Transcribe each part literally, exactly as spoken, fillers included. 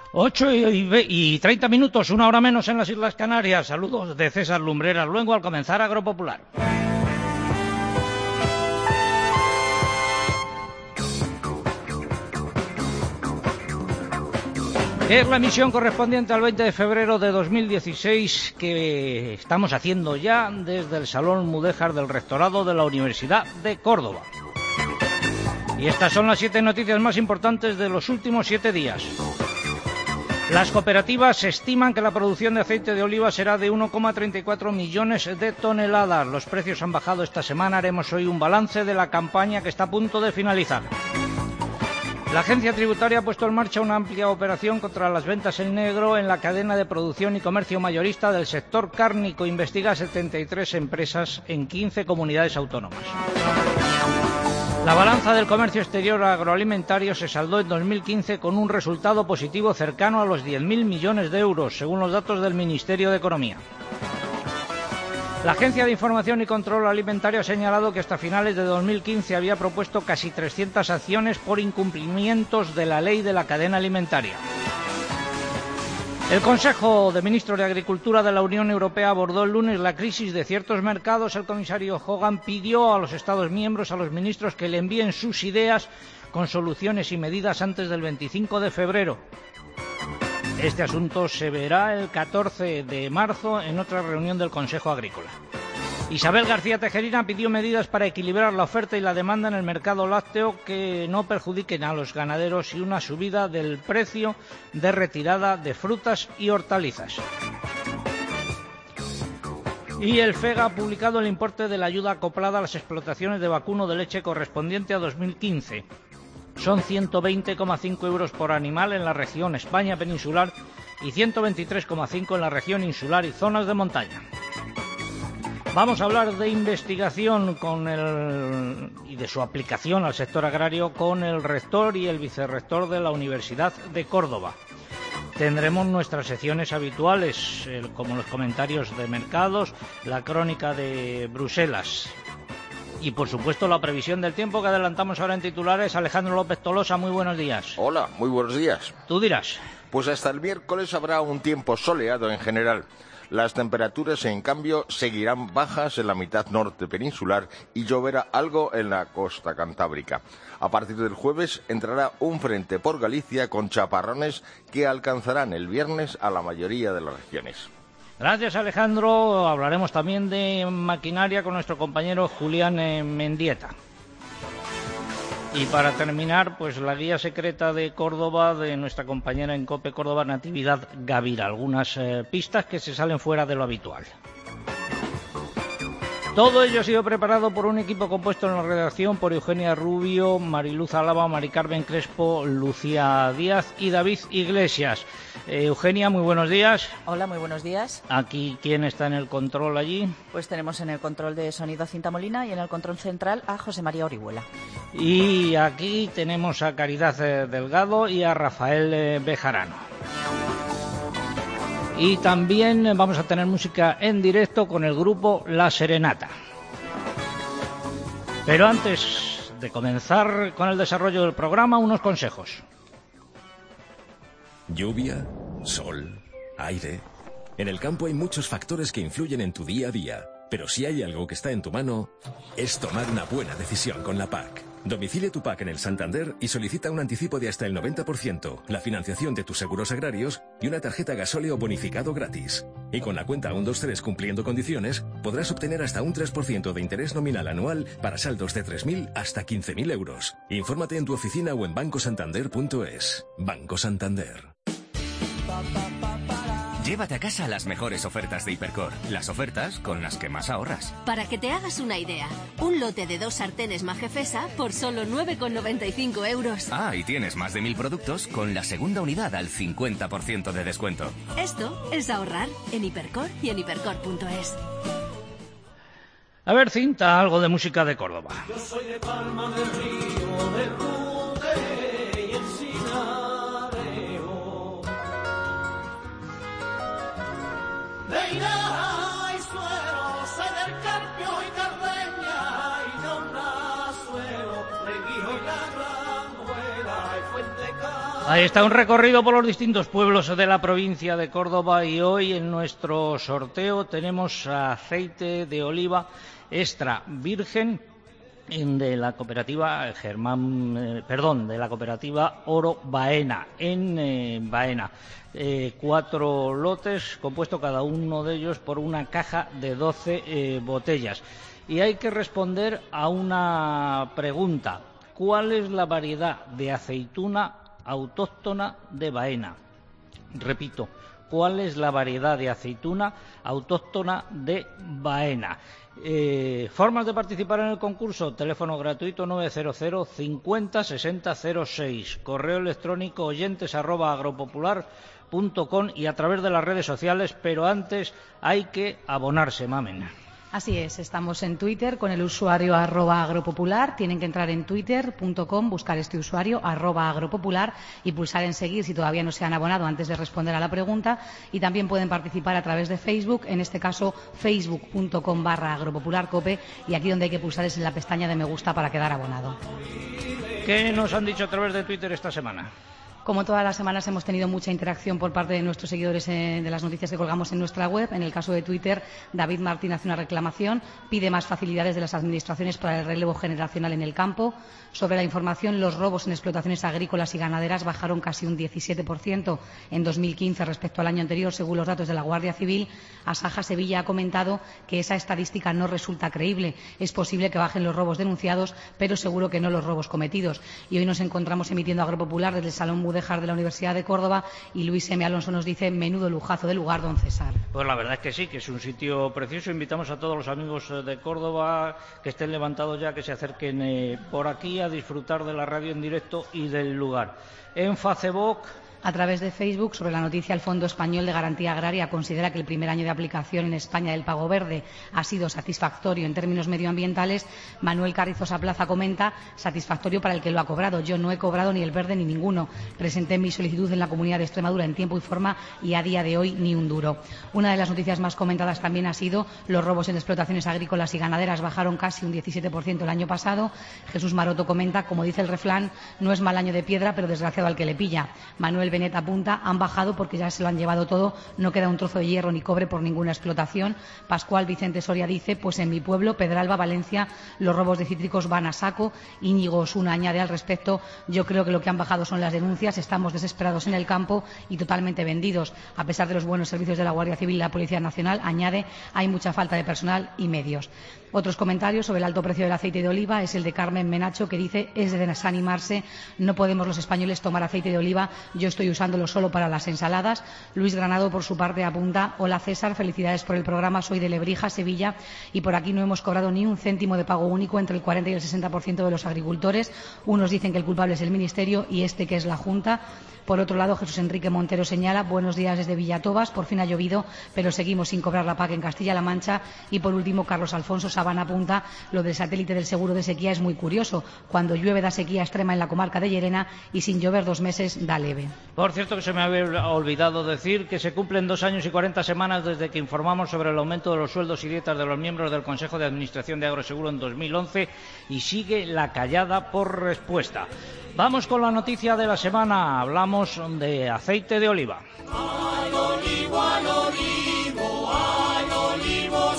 Ocho y treinta minutos, una hora menos en las Islas Canarias. Saludos de César Lumbreras Luengo al comenzar Agropopular. Es la emisión correspondiente al veinte de febrero de dos mil dieciséis que estamos haciendo ya desde el Salón Mudéjar del Rectorado de la Universidad de Córdoba. Y estas son las siete noticias más importantes de los últimos siete días. Las cooperativas estiman que la producción de aceite de oliva será de uno coma treinta y cuatro millones de toneladas. Los precios han bajado esta semana. Haremos hoy un balance de la campaña que está a punto de finalizar. La agencia tributaria ha puesto en marcha una amplia operación contra las ventas en negro en la cadena de producción y comercio mayorista del sector cárnico. Investiga setenta y tres empresas en quince comunidades autónomas. La balanza del comercio exterior agroalimentario se saldó en dos mil quince con un resultado positivo cercano a los diez mil millones de euros, según los datos del Ministerio de Economía. La Agencia de Información y Control Alimentario ha señalado que hasta finales de dos mil quince había propuesto casi trescientas acciones por incumplimientos de la ley de la cadena alimentaria. El Consejo de Ministros de Agricultura de la Unión Europea abordó el lunes la crisis de ciertos mercados. El comisario Hogan pidió a los Estados miembros, a los ministros, que le envíen sus ideas con soluciones y medidas antes del veinticinco de febrero. Este asunto se verá el catorce de marzo en otra reunión del Consejo Agrícola. Isabel García Tejerina pidió medidas para equilibrar la oferta y la demanda en el mercado lácteo que no perjudiquen a los ganaderos y una subida del precio de retirada de frutas y hortalizas. Y el FEGA ha publicado el importe de la ayuda acoplada a las explotaciones de vacuno de leche correspondiente a dos mil quince. Son ciento veinte coma cinco euros por animal en la región España peninsular y ciento veintitrés coma cinco en la región insular y zonas de montaña. Vamos a hablar de investigación con el, y de su aplicación al sector agrario con el rector y el vicerrector de la Universidad de Córdoba. Tendremos nuestras secciones habituales, eh, como los comentarios de mercados, la crónica de Bruselas y, por supuesto, la previsión del tiempo que adelantamos ahora en titulares. Alejandro López Tolosa, muy buenos días. Hola, muy buenos días. Tú dirás. Pues hasta el miércoles habrá un tiempo soleado en general. Las temperaturas, en cambio, seguirán bajas en la mitad norte peninsular y lloverá algo en la costa cantábrica. A partir del jueves entrará un frente por Galicia con chaparrones que alcanzarán el viernes a la mayoría de las regiones. Gracias, Alejandro. Hablaremos también de maquinaria con nuestro compañero Julián Mendieta. Y para terminar, pues la guía secreta de Córdoba de nuestra compañera en COPE Córdoba, Natividad Gavira. Algunas eh, pistas que se salen fuera de lo habitual. Todo ello ha sido preparado por un equipo compuesto en la redacción por Eugenia Rubio, Mariluz Álava, Mari Carmen Crespo, Lucía Díaz y David Iglesias. Eh, Eugenia, muy buenos días. Hola, muy buenos días. Aquí, ¿quién está en el control allí? Pues tenemos en el control de sonido a Cinta Molina y en el control central a José María Orihuela. Y aquí tenemos a Caridad eh, Delgado y a Rafael eh, Bejarano. Y también vamos a tener música en directo con el grupo La Serenata. Pero antes de comenzar con el desarrollo del programa, unos consejos. Lluvia, sol, aire. En el campo hay muchos factores que influyen en tu día a día, pero si hay algo que está en tu mano, es tomar una buena decisión con la P A C. Domicilia tu P A C en el Santander y solicita un anticipo de hasta el noventa por ciento, la financiación de tus seguros agrarios y una tarjeta gasóleo bonificado gratis. Y con la cuenta uno dos tres cumpliendo condiciones, podrás obtener hasta un tres por ciento de interés nominal anual para saldos de tres mil hasta quince mil euros. Infórmate en tu oficina o en banco santander punto es. Banco Santander. Llévate a casa las mejores ofertas de Hipercor. Las ofertas con las que más ahorras. Para que te hagas una idea, un lote de dos sartenes Majefesa por solo nueve con noventa y cinco euros. Ah, y tienes más de mil productos con la segunda unidad al cincuenta por ciento de descuento. Esto es ahorrar en Hipercor y en hipercor punto es. A ver, Cinta, algo de música de Córdoba. Yo soy de Palma del Río, de Rute y Encinareo. De Iraja y Suero, soy del Carpio y Cardeña, y de Honrasuelo, de Guijo y la Granjuela, y Fuente Cala. Ahí está un recorrido por los distintos pueblos de la provincia de Córdoba y hoy en nuestro sorteo tenemos aceite de oliva extra virgen de la cooperativa Germán, eh, perdón, de la cooperativa Oro Baena, en eh, Baena. Eh, cuatro lotes, compuesto cada uno de ellos por una caja de doce eh, botellas. Y hay que responder a una pregunta: ¿cuál es la variedad de aceituna autóctona de Baena? Repito, ¿cuál es la variedad de aceituna autóctona de Baena? Eh, formas de participar en el concurso: teléfono gratuito nueve cero cero cincuenta sesenta cero seis, correo electrónico oyentes arroba agropopular punto com y a través de las redes sociales, pero antes hay que abonarse, Mamen. Así es, estamos en Twitter con el usuario arroba agropopular. Tienen que entrar en twitter punto com, buscar este usuario arroba agropopular y pulsar en seguir si todavía no se han abonado antes de responder a la pregunta. Y también pueden participar a través de Facebook, en este caso facebook punto com barra agropopularcope, y aquí donde hay que pulsar es en la pestaña de me gusta para quedar abonado. ¿Qué nos han dicho a través de Twitter esta semana? Como todas las semanas hemos tenido mucha interacción por parte de nuestros seguidores eh, de las noticias que colgamos en nuestra web. En el caso de Twitter, David Martín hace una reclamación, pide más facilidades de las administraciones para el relevo generacional en el campo. Sobre la información, los robos en explotaciones agrícolas y ganaderas bajaron casi un diecisiete por ciento en dos mil quince respecto al año anterior, según los datos de la Guardia Civil. Asaja Sevilla ha comentado que esa estadística no resulta creíble. Es posible que bajen los robos denunciados, pero seguro que no los robos cometidos. Y hoy nos encontramos emitiendo Agropopular desde el Salón Mudéjar de la Universidad de Córdoba y Luis M. Alonso nos dice: menudo lujazo de lugar, don César. Pues la verdad es que sí, que es un sitio precioso. Invitamos a todos los amigos de Córdoba que estén levantados ya, que se acerquen eh, por aquí a disfrutar de la radio en directo y del lugar. En Facebook, a través de Facebook, sobre la noticia, el Fondo Español de Garantía Agraria considera que el primer año de aplicación en España del pago verde ha sido satisfactorio en términos medioambientales. Manuel Carrizosa Plaza comenta: satisfactorio para el que lo ha cobrado. Yo no he cobrado ni el verde ni ninguno. Presenté mi solicitud en la Comunidad de Extremadura en tiempo y forma y a día de hoy ni un duro. Una de las noticias más comentadas también ha sido los robos en explotaciones agrícolas y ganaderas. Bajaron casi un diecisiete por ciento el año pasado. Jesús Maroto comenta: como dice el refrán, no es mal año de piedra, pero desgraciado al que le pilla. Manuel Benet apunta: han bajado porque ya se lo han llevado todo, no queda un trozo de hierro ni cobre por ninguna explotación. Pascual Vicente Soria dice: pues en mi pueblo, Pedralba, Valencia, los robos de cítricos van a saco. Íñigo Osuna añade al respecto: yo creo que lo que han bajado son las denuncias, estamos desesperados en el campo y totalmente vendidos. A pesar de los buenos servicios de la Guardia Civil y la Policía Nacional, añade, hay mucha falta de personal y medios. Otros comentarios sobre el alto precio del aceite de oliva es el de Carmen Menacho, que dice: es de desanimarse, no podemos los españoles tomar aceite de oliva, yo estoy usándolo solo para las ensaladas. Luis Granado, por su parte, apunta: hola César, felicidades por el programa, soy de Lebrija, Sevilla, y por aquí no hemos cobrado ni un céntimo de pago único entre el cuarenta y el sesenta por ciento de los agricultores. Unos dicen que el culpable es el Ministerio y este que es la Junta. Por otro lado, Jesús Enrique Montero señala: buenos días desde Villatobas, por fin ha llovido, pero seguimos sin cobrar la P A C en Castilla-La Mancha. Y por último, Carlos Alfonso Sabana apunta: lo del satélite del seguro de sequía es muy curioso. Cuando llueve da sequía extrema en la comarca de Llerena y sin llover dos meses da leve. Por cierto, que se me había olvidado decir que se cumplen dos años y cuarenta semanas desde que informamos sobre el aumento de los sueldos y dietas de los miembros del Consejo de Administración de Agroseguro en dos mil once y sigue la callada por respuesta. Vamos con la noticia de la semana. Hablamos de aceite de oliva. Al olivo, al olivo, al olivo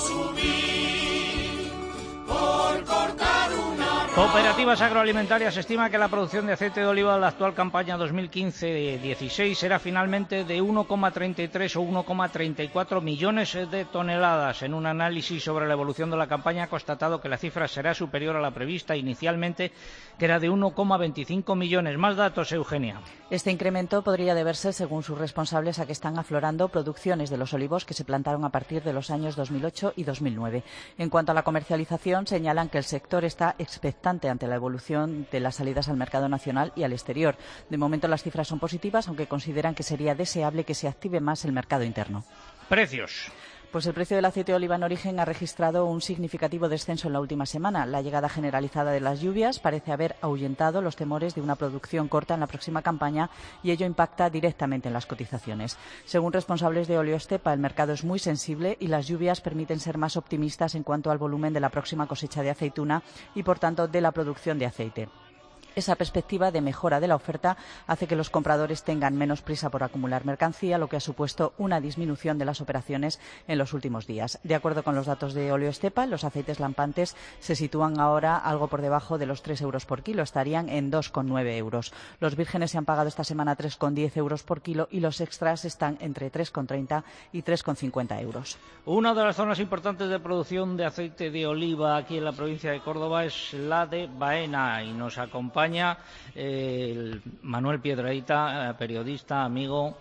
subir, por cortar una rama. Cooperativas agroalimentarias estima que la producción de aceite de oliva en la actual campaña dos mil quince dieciséis será finalmente de uno coma treinta y tres o uno coma treinta y cuatro millones de toneladas. En un análisis sobre la evolución de la campaña ha constatado que la cifra será superior a la prevista inicialmente, que era de uno coma veinticinco millones. Más datos, Eugenia. Este incremento podría deberse, según sus responsables, a que están aflorando producciones de los olivos que se plantaron a partir de los años dos mil ocho y dos mil nueve. En cuanto a la comercialización, señalan que el sector está expectante ante la evolución de las salidas al mercado nacional y al exterior. De momento las cifras son positivas, aunque consideran que sería deseable que se active más el mercado interno. Precios. Pues el precio del aceite de oliva en origen ha registrado un significativo descenso en la última semana. La llegada generalizada de las lluvias parece haber ahuyentado los temores de una producción corta en la próxima campaña y ello impacta directamente en las cotizaciones. Según responsables de Oleostepa, el mercado es muy sensible y las lluvias permiten ser más optimistas en cuanto al volumen de la próxima cosecha de aceituna y, por tanto, de la producción de aceite. Esa perspectiva de mejora de la oferta hace que los compradores tengan menos prisa por acumular mercancía, lo que ha supuesto una disminución de las operaciones en los últimos días. De acuerdo con los datos de Olio Estepa, los aceites lampantes se sitúan ahora algo por debajo de los tres euros por kilo, estarían en dos coma nueve euros. Los vírgenes se han pagado esta semana tres coma diez euros por kilo y los extras están entre tres coma treinta y tres coma cincuenta euros. Una de las zonas importantes de producción de aceite de oliva aquí en la provincia de Córdoba es la de Baena y nos acompaña el Manuel Piedrahita, periodista, amigo,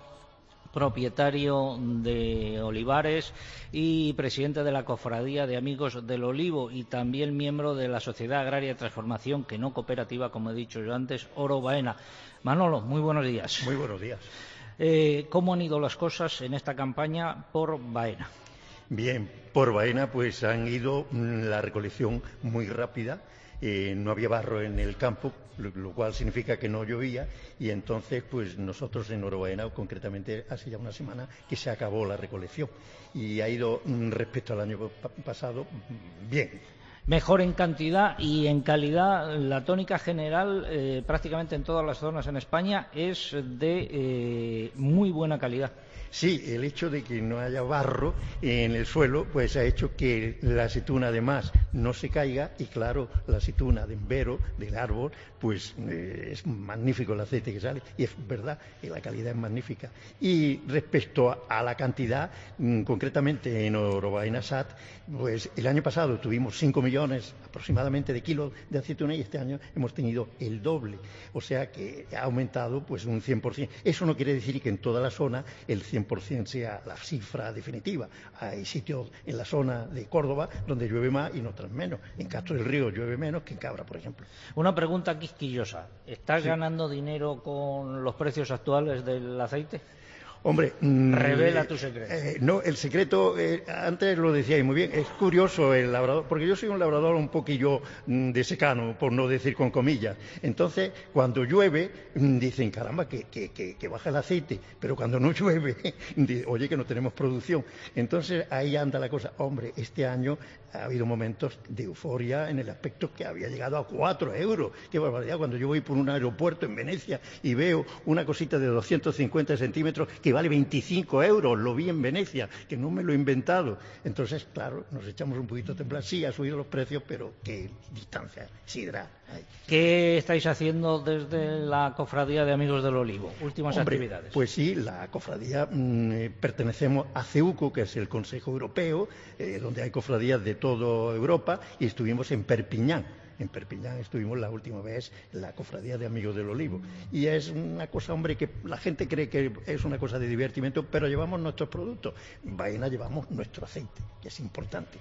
propietario de Olivares y presidente de la Cofradía de Amigos del Olivo y también miembro de la Sociedad Agraria de Transformación, que no cooperativa, como he dicho yo antes, Oro Baena. Manolo, muy buenos días. Muy buenos días. Eh, ¿Cómo han ido las cosas en esta campaña por Baena? Bien, por Baena pues han ido la recolección muy rápida. Eh, no había barro en el campo, lo, lo cual significa que no llovía, y entonces pues nosotros en Oro Baena, concretamente hace ya una semana que se acabó la recolección y ha ido respecto al año pa pasado bien. Mejor en cantidad y en calidad. La tónica general eh, prácticamente en todas las zonas en España es de eh, muy buena calidad. Sí, el hecho de que no haya barro en el suelo pues ha hecho que la aceituna además no se caiga y claro, la aceituna de envero del árbol pues eh, es magnífico el aceite que sale y es verdad que la calidad es magnífica. Y respecto a, a la cantidad, mmm, concretamente en Oro Baena S A T, pues el año pasado tuvimos cinco millones aproximadamente de kilos de aceituna y este año hemos tenido el doble, o sea que ha aumentado pues un cien por cien. Eso no quiere decir que en toda la zona el cien por cien sea la cifra definitiva. Hay sitios en la zona de Córdoba donde llueve más y en otras menos. En Castro del Río llueve menos que en Cabra, por ejemplo. Una pregunta quisquillosa. ¿Estás sí. ganando dinero con los precios actuales del aceite? Hombre, mmm, revela tu secreto. Eh, no, el secreto, eh, antes lo decíais muy bien, es curioso el labrador, porque yo soy un labrador un poquillo mmm, de secano, por no decir con comillas. Entonces, cuando llueve, mmm, dicen, caramba, que, que, que, que baja el aceite, pero cuando no llueve, dicen, oye, que no tenemos producción. Entonces, ahí anda la cosa. Hombre, este año ha habido momentos de euforia en el aspecto que había llegado a cuatro euros. Qué barbaridad, cuando yo voy por un aeropuerto en Venecia y veo una cosita de doscientos cincuenta centímetros que vale veinticinco euros, lo vi en Venecia, que no me lo he inventado. Entonces, claro, nos echamos un poquito a temblar. Sí, ha subido los precios, pero qué distancia sidra hay. ¿Qué estáis haciendo desde la Cofradía de Amigos del Olivo? Últimas Hombre, actividades. Pues sí, la cofradía, mmm, pertenecemos a CEUCO, que es el Consejo Europeo, eh, donde hay cofradías de toda Europa, y estuvimos en Perpiñán. En Perpiñán estuvimos la última vez la Cofradía de Amigos del Olivo. Y es una cosa, hombre, que la gente cree que es una cosa de divertimento, pero llevamos nuestros productos. En Baena llevamos nuestro aceite, que es importante.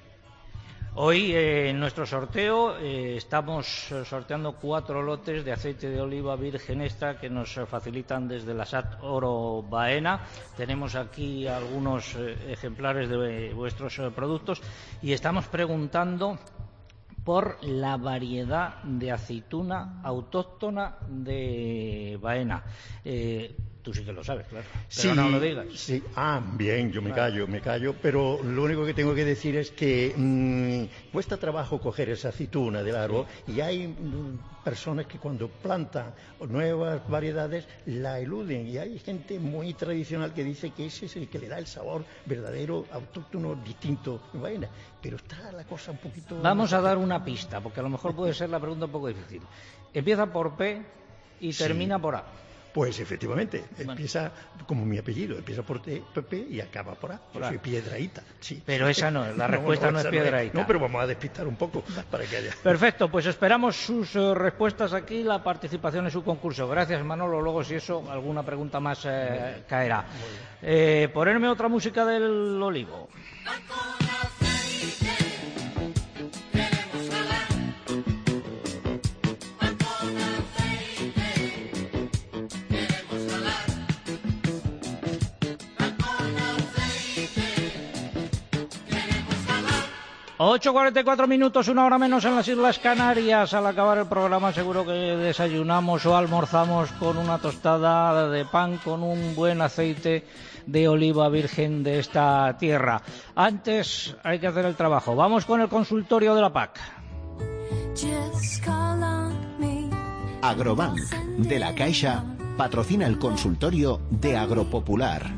Hoy eh, en nuestro sorteo eh, estamos sorteando cuatro lotes de aceite de oliva virgen extra que nos facilitan desde la S A T Oro Baena. Tenemos aquí algunos eh, ejemplares de vuestros eh, productos y estamos preguntando por la variedad de aceituna autóctona de Baena. Eh, tú sí que lo sabes, claro, pero sí, no lo digas. Sí, ah, bien, yo me callo, me callo, pero lo único que tengo que decir es que mmm, cuesta trabajo coger esa aceituna del árbol y hay mmm, personas que cuando plantan nuevas variedades la eluden y hay gente muy tradicional que dice que ese es el que le da el sabor verdadero, autóctono, distinto en Baena, pero está la cosa un poquito... Vamos a dar una pista, porque a lo mejor puede ser la pregunta un poco difícil. Empieza por P y sí. termina por A. Pues efectivamente, bueno. empieza como mi apellido, empieza por T, P y acaba por A. Yo soy Piedrahita, sí. Pero esa no es, la respuesta no, no, no es Piedrahita. No, no, pero vamos a despistar un poco para que haya... Perfecto, pues esperamos sus uh, respuestas aquí, la participación en su concurso. Gracias, Manolo. Luego, si eso, alguna pregunta más eh, caerá. Eh, ponerme otra música del Olivo. ocho cuarenta y cuatro minutos, una hora menos en las Islas Canarias. Al acabar el programa seguro que desayunamos o almorzamos con una tostada de pan con un buen aceite de oliva virgen de esta tierra. Antes hay que hacer el trabajo. Vamos con el consultorio de la P A C. Just call on me Agrobank, de la Caixa, patrocina el consultorio de Agropopular.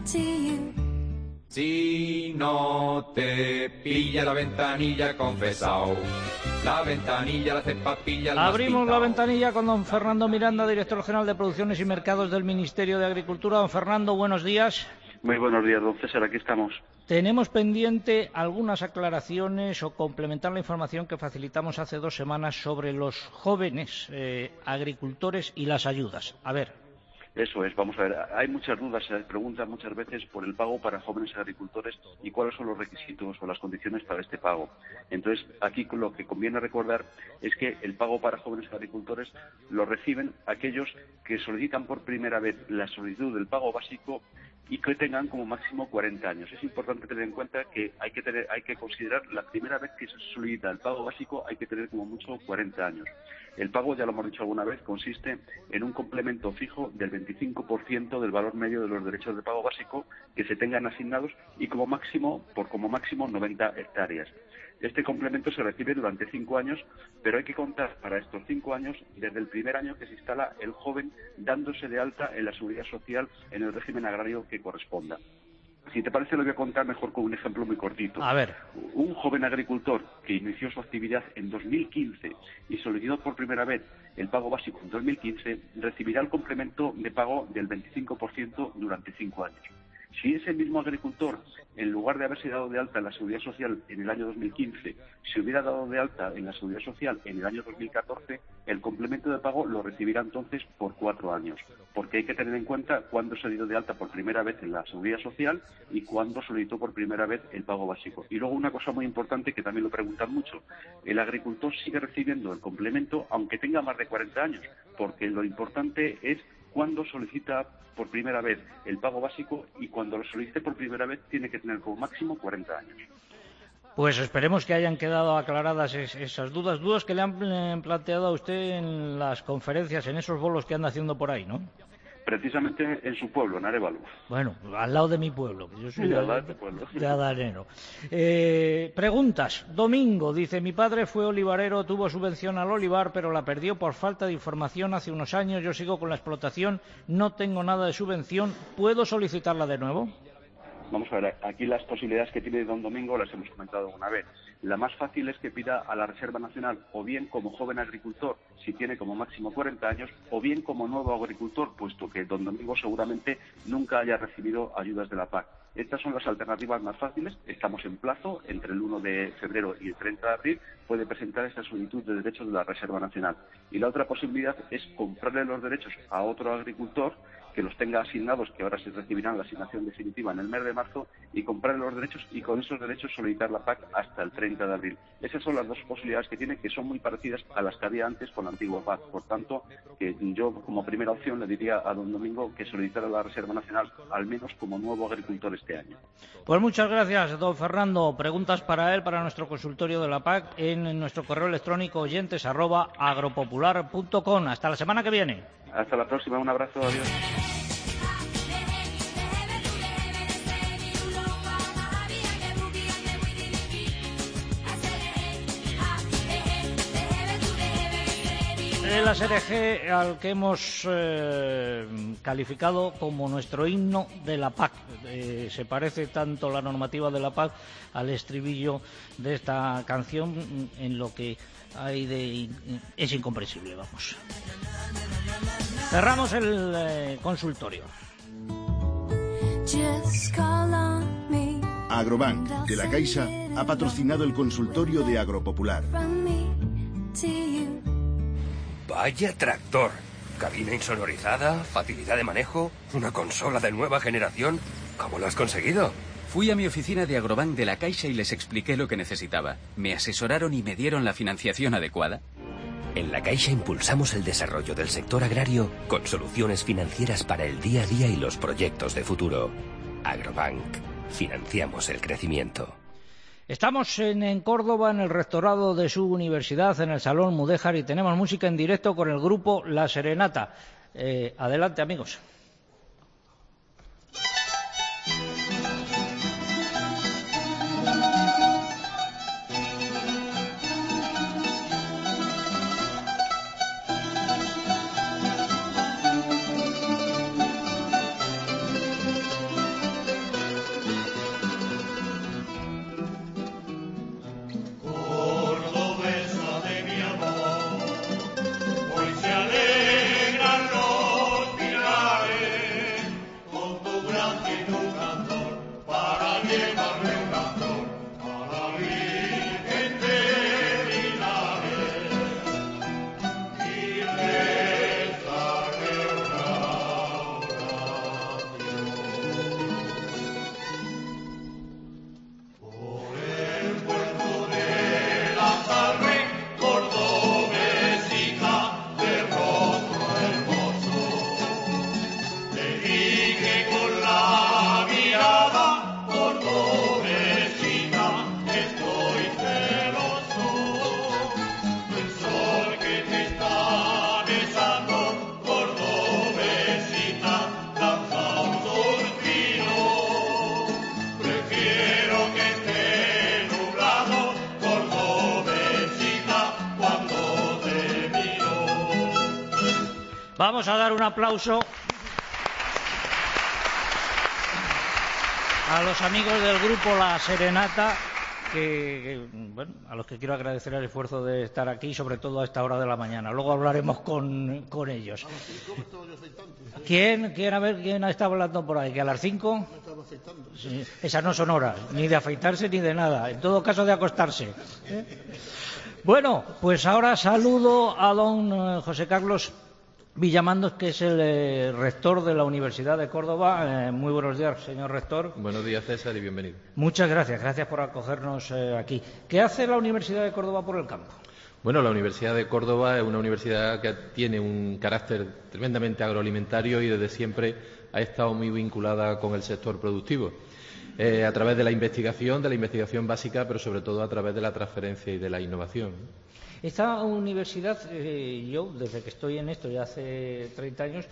Si no te pilla la ventanilla, confesao. La ventanilla, la cepapilla, la Abrimos la ventanilla con don Fernando Miranda, director general de Producciones y Mercados del Ministerio de Agricultura. Don Fernando, buenos días. Muy buenos días, don César, aquí estamos. Tenemos pendiente algunas aclaraciones o complementar la información que facilitamos hace dos semanas sobre los jóvenes eh, agricultores y las ayudas. A ver. Eso es, vamos a ver, hay muchas dudas, se preguntan muchas veces por el pago para jóvenes agricultores y cuáles son los requisitos o las condiciones para este pago. Entonces, aquí lo que conviene recordar es que el pago para jóvenes agricultores lo reciben aquellos que solicitan por primera vez la solicitud del pago básico y que tengan como máximo cuarenta años. Es importante tener en cuenta que hay que tener, hay que considerar la primera vez que se solicita el pago básico hay que tener como mucho cuarenta años. El pago, ya lo hemos dicho alguna vez, consiste en un complemento fijo del veinticinco por ciento del valor medio de los derechos de pago básico que se tengan asignados y como máximo, por como máximo noventa hectáreas. Este complemento se recibe durante cinco años, pero hay que contar para estos cinco años desde el primer año que se instala el joven dándose de alta en la seguridad social en el régimen agrario que corresponda. Si te parece, lo voy a contar mejor con un ejemplo muy cortito. A ver. Un joven agricultor que inició su actividad en dos mil quince y solicitó por primera vez el pago básico en dos mil quince, recibirá el complemento de pago del veinticinco por ciento durante cinco años. Si ese mismo agricultor, en lugar de haberse dado de alta en la Seguridad Social en el año dos mil quince, se hubiera dado de alta en la Seguridad Social en el año dos mil catorce, el complemento de pago lo recibirá entonces por cuatro años, porque hay que tener en cuenta cuándo se dio de alta por primera vez en la Seguridad Social y cuándo solicitó por primera vez el pago básico. Y luego una cosa muy importante que también lo preguntan mucho, el agricultor sigue recibiendo el complemento aunque tenga más de cuarenta años, porque lo importante es cuando solicita por primera vez el pago básico y cuando lo solicite por primera vez tiene que tener como máximo cuarenta años. Pues esperemos que hayan quedado aclaradas es, esas dudas, dudas que le han eh, planteado a usted en las conferencias, en esos bolos que anda haciendo por ahí, ¿no? Precisamente en su pueblo, en Arévalo. Bueno, al lado de mi pueblo, que yo soy sí, de, al lado de, pueblo. de Adanero. Eh, preguntas. Domingo, dice, mi padre fue olivarero, tuvo subvención al olivar, pero la perdió por falta de información hace unos años. Yo sigo con la explotación, no tengo nada de subvención. ¿Puedo solicitarla de nuevo? Vamos a ver, aquí las posibilidades que tiene don Domingo las hemos comentado alguna vez. La más fácil es que pida a la Reserva Nacional, o bien como joven agricultor, si tiene como máximo cuarenta años, o bien como nuevo agricultor, puesto que don Domingo seguramente nunca haya recibido ayudas de la P A C. Estas son las alternativas más fáciles. Estamos en plazo, entre el uno de febrero y el treinta de abril, puede presentar esta solicitud de derechos de la Reserva Nacional. Y la otra posibilidad es comprarle los derechos a otro agricultor que los tenga asignados, que ahora se recibirán la asignación definitiva en el mes de marzo, y comprar los derechos y con esos derechos solicitar la P A C hasta el treinta de abril. Esas son las dos posibilidades que tiene, que son muy parecidas a las que había antes con la antigua P A C. Por tanto, que yo como primera opción le diría a don Domingo que solicitara la Reserva Nacional, al menos como nuevo agricultor este año. Pues muchas gracias, don Fernando. Preguntas para él, para nuestro consultorio de la P A C, en nuestro correo electrónico oyentes arroba agropopular punto com. Hasta la semana que viene. Hasta la próxima, un abrazo, adiós. El A S R G, al que hemos eh, calificado como nuestro himno de la P A C. Eh, se parece tanto la normativa de la P A C al estribillo de esta canción, en lo que hay de... es incomprensible, vamos. Cerramos el eh, consultorio. Agrobank, de la Caixa, ha patrocinado el consultorio de Agropopular. Vaya tractor. Cabina insonorizada, facilidad de manejo, una consola de nueva generación. ¿Cómo lo has conseguido? Fui a mi oficina de Agrobank de la Caixa y les expliqué lo que necesitaba. Me asesoraron y me dieron la financiación adecuada. En la Caixa impulsamos el desarrollo del sector agrario con soluciones financieras para el día a día y los proyectos de futuro. Agrobank. Financiamos el crecimiento. Estamos en, en Córdoba, en el rectorado de su universidad, en el Salón Mudéjar, y tenemos música en directo con el grupo La Serenata. Eh, adelante, amigos. Vamos a dar un aplauso a los amigos del grupo La Serenata, que, que, bueno, a los que quiero agradecer el esfuerzo de estar aquí, sobre todo a esta hora de la mañana. Luego hablaremos con, con ellos. ¿Quién, quién, a ver, quién está hablando por ahí? ¿Que a las cinco? Sí, esas no son horas, ni de afeitarse ni de nada. En todo caso, de acostarse. ¿Eh? Bueno, pues ahora saludo a don eh, José Carlos Villamandos, que es el eh, rector de la Universidad de Córdoba. Eh, muy buenos días, señor rector. Buenos días, César, y bienvenido. Muchas gracias, gracias por acogernos eh, aquí. ¿Qué hace la Universidad de Córdoba por el campo? Bueno, la Universidad de Córdoba es una universidad que tiene un carácter tremendamente agroalimentario y desde siempre ha estado muy vinculada con el sector productivo, eh, a través de la investigación, de la investigación básica, pero sobre todo a través de la transferencia y de la innovación. Esta universidad, eh, yo desde que estoy en esto, ya hace treinta años,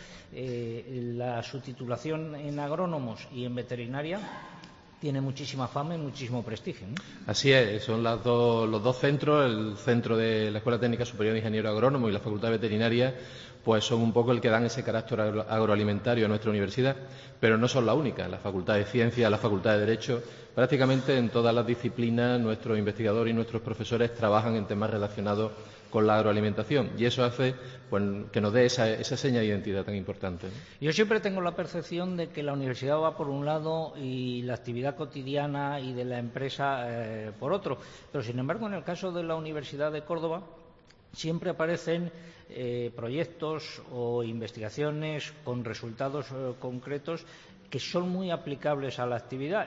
eh, la subtitulación en agrónomos y en veterinaria tiene muchísima fama y muchísimo prestigio, ¿no? Así es, son las dos, los dos centros, el centro de la Escuela Técnica Superior de Ingeniero Agrónomo y la Facultad de Veterinaria, pues son un poco el que dan ese carácter agro agroalimentario a nuestra universidad, pero no son la única. La Facultad de Ciencias, la Facultad de Derecho, prácticamente en todas las disciplinas nuestros investigadores y nuestros profesores trabajan en temas relacionados con la agroalimentación, y eso hace pues, que nos dé esa, esa seña de identidad tan importante, ¿no? Yo siempre tengo la percepción de que la universidad va por un lado y la actividad cotidiana y de la empresa eh, por otro, pero sin embargo en el caso de la Universidad de Córdoba siempre aparecen eh, proyectos o investigaciones con resultados eh, concretos que son muy aplicables a la actividad.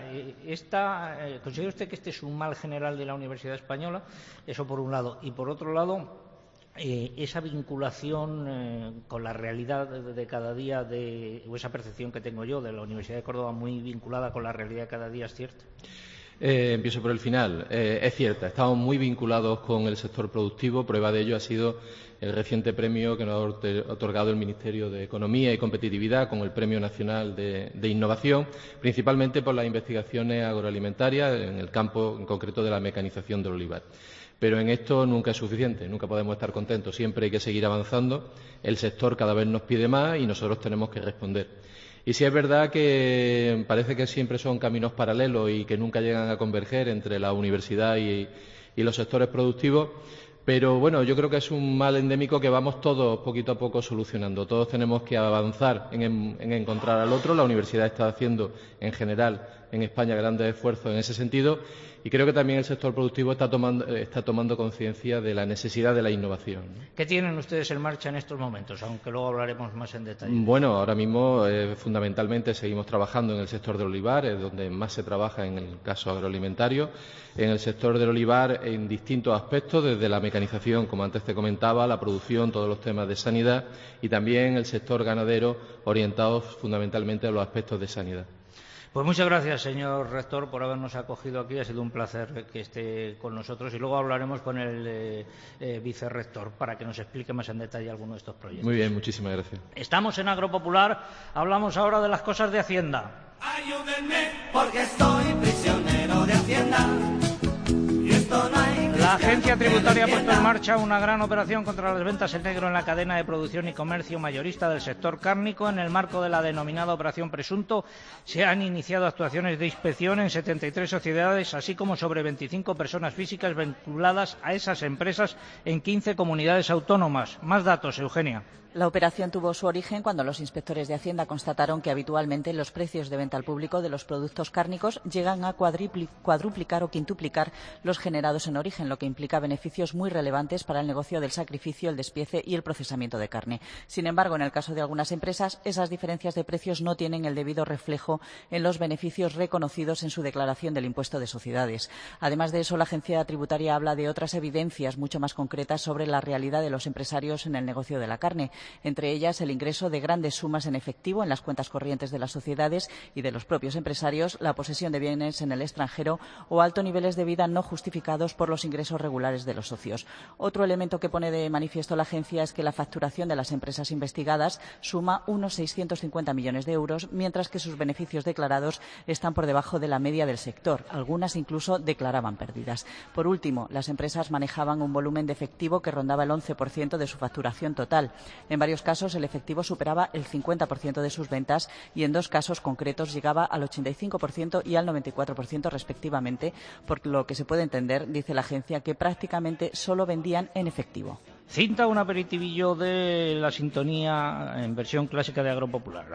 Esta, eh, ¿Considera usted que este es un mal general de la Universidad Española? Eso por un lado. Y por otro lado, eh, esa vinculación eh, con la realidad de, de cada día, de, o esa percepción que tengo yo de la Universidad de Córdoba muy vinculada con la realidad de cada día, ¿es cierto? Eh, empiezo por el final. Eh, es cierta, estamos muy vinculados con el sector productivo. Prueba de ello ha sido el reciente premio que nos ha otorgado el Ministerio de Economía y Competitividad con el Premio Nacional de, de Innovación, principalmente por las investigaciones agroalimentarias en el campo en concreto de la mecanización del olivar. Pero en esto nunca es suficiente, nunca podemos estar contentos, siempre hay que seguir avanzando. El sector cada vez nos pide más y nosotros tenemos que responder. Y sí es verdad que parece que siempre son caminos paralelos y que nunca llegan a converger entre la universidad y, y los sectores productivos, pero bueno, yo creo que es un mal endémico que vamos todos poquito a poco solucionando. Todos tenemos que avanzar en, en encontrar al otro. La universidad está haciendo en general en España grandes esfuerzos en ese sentido y creo que también el sector productivo está tomando, está tomando conciencia de la necesidad de la innovación. ¿Qué tienen ustedes en marcha en estos momentos? Aunque luego hablaremos más en detalle. Bueno, ahora mismo eh, fundamentalmente seguimos trabajando en el sector del olivar, es donde más se trabaja en el caso agroalimentario. En el sector del olivar en distintos aspectos, desde la mecanización, como antes te comentaba, la producción, todos los temas de sanidad y también el sector ganadero orientados fundamentalmente a los aspectos de sanidad. Pues muchas gracias, señor rector, por habernos acogido aquí. Ha sido un placer que esté con nosotros y luego hablaremos con el eh, eh, vicerrector para que nos explique más en detalle alguno de estos proyectos. Muy bien, muchísimas gracias. Estamos en Agropopular, hablamos ahora de las cosas de Hacienda. Ayúdenme porque estoy prisionero de Hacienda. Y esto no hay. La Agencia Tributaria ha puesto en marcha una gran operación contra las ventas en negro en la cadena de producción y comercio mayorista del sector cárnico. En el marco de la denominada Operación Presunto se han iniciado actuaciones de inspección en setenta y tres sociedades, así como sobre veinticinco personas físicas vinculadas a esas empresas en quince comunidades autónomas. Más datos, Eugenia. La operación tuvo su origen cuando los inspectores de Hacienda constataron que habitualmente los precios de venta al público de los productos cárnicos llegan a cuadruplicar o quintuplicar los generados en origen, lo que implica beneficios muy relevantes para el negocio del sacrificio, el despiece y el procesamiento de carne. Sin embargo, en el caso de algunas empresas, esas diferencias de precios no tienen el debido reflejo en los beneficios reconocidos en su declaración del impuesto de sociedades. Además de eso, la Agencia Tributaria habla de otras evidencias mucho más concretas sobre la realidad de los empresarios en el negocio de la carne, entre ellas el ingreso de grandes sumas en efectivo en las cuentas corrientes de las sociedades y de los propios empresarios, la posesión de bienes en el extranjero o altos niveles de vida no justificados por los ingresos ingresos regulares de los socios. Otro elemento que pone de manifiesto la agencia es que la facturación de las empresas investigadas suma unos seiscientos cincuenta millones de euros, mientras que sus beneficios declarados están por debajo de la media del sector. Algunas incluso declaraban pérdidas. Por último, las empresas manejaban un volumen de efectivo que rondaba el once por ciento de su facturación total. En varios casos, el efectivo superaba el cincuenta por ciento de sus ventas y en dos casos concretos llegaba al ochenta y cinco por ciento y al noventa y cuatro por ciento respectivamente, por lo que se puede entender, dice la agencia, que prácticamente solo vendían en efectivo. Cinta, un aperitivillo de la sintonía en versión clásica de Agropopular.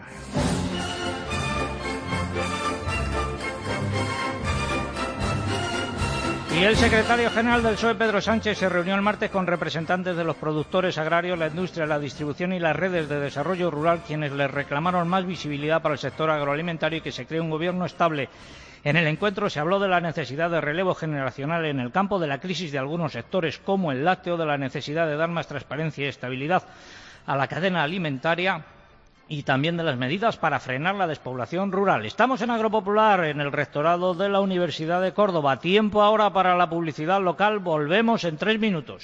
Y el secretario general del P S O E, Pedro Sánchez, se reunió el martes con representantes de los productores agrarios, la industria, la distribución y las redes de desarrollo rural, quienes les reclamaron más visibilidad para el sector agroalimentario y que se cree un gobierno estable. En el encuentro se habló de la necesidad de relevo generacional en el campo, de la crisis de algunos sectores como el lácteo, de la necesidad de dar más transparencia y estabilidad a la cadena alimentaria y también de las medidas para frenar la despoblación rural. Estamos en Agropopular, en el rectorado de la Universidad de Córdoba. Tiempo ahora para la publicidad local. Volvemos en tres minutos.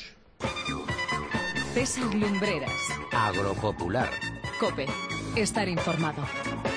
César Lumbreras. Agropopular. COPE. Estar informado.